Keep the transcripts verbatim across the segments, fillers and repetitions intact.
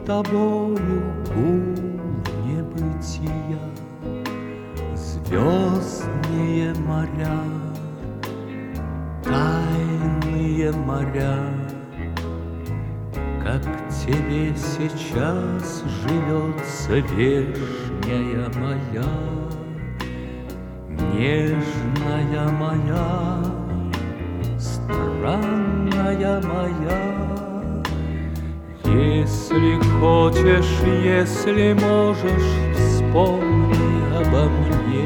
тобою гул небытия, звездные моря, тайные моря. Как тебе сейчас живется, вешняя моя, нежная моя, странная моя. Если хочешь, если можешь, вспомни обо мне,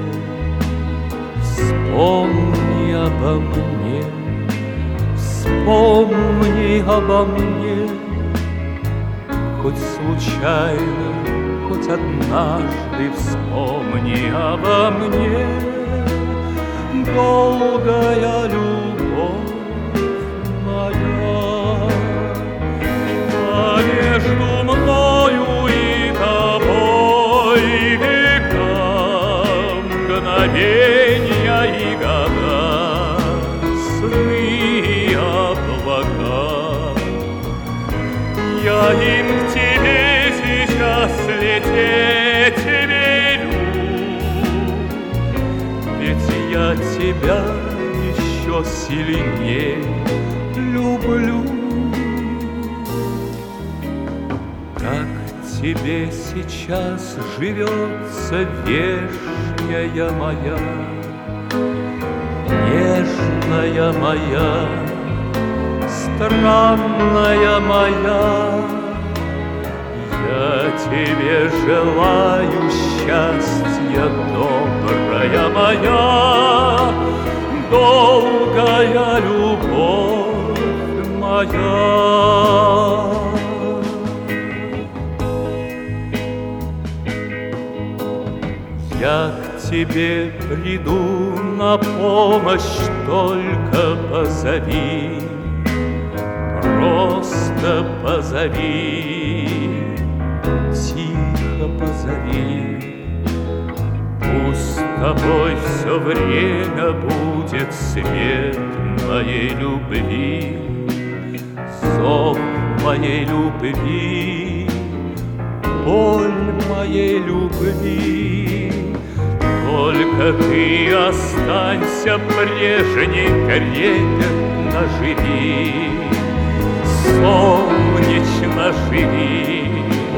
вспомни обо мне, вспомни обо мне. Хоть случайно, хоть однажды вспомни обо мне. Долгая любовь моя, а между мною и тобой века, мгновенья и года, сны и облака. Я им к тебе сейчас лететь велю, ведь я тебя еще сильнее люблю. Как тебе сейчас живется, вешняя моя, нежная моя, странная моя. Я тебе желаю счастья, добрая моя, долгая любовь моя. Я к тебе приду на помощь, только позови, просто позови, тихо позови. Пусть с тобой все время будет свет моей любви, зов моей любви, боль моей любви. Только ты останься прежней, трепетно живи, солнечно живи,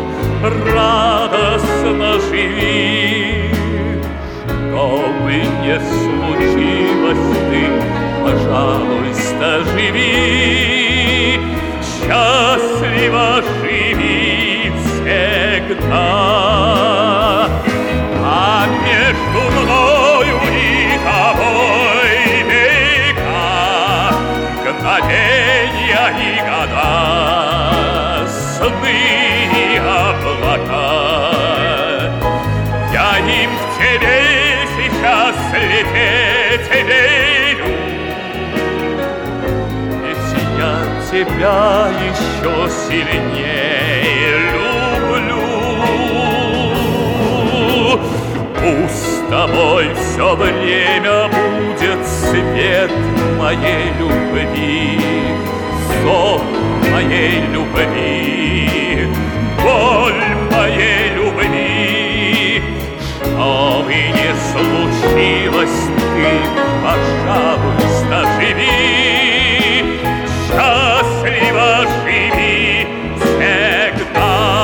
радостно живи. Что бы ни случилось, ты, пожалуйста, живи, счастливо живи всегда. А между мною и тобой века, мгновенья и года, сны и облака. Я им к тебе сейчас лететь верю, ведь я тебя еще сильнее люблю. Пусть с тобой все время будет свет моей любви, зов моей любви, боль моей любви. Что бы ни случилось, ты, пожалуйста, живи, счастливо живи всегда.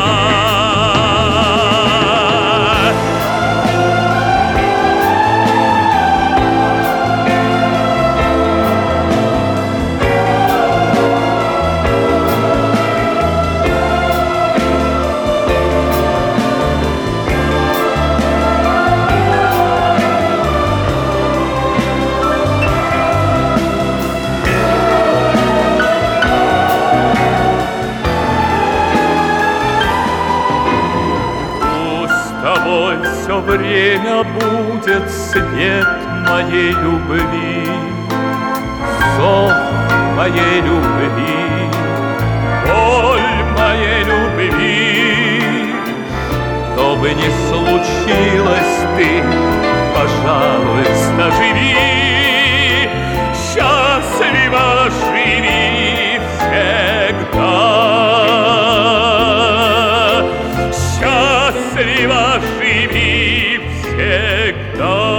Все время будет свет моей любви, зов моей любви, боль моей любви. Что бы ни случилось, ты, пожалуйста, живи, счастливо живи всегда. счастливо живи всегда.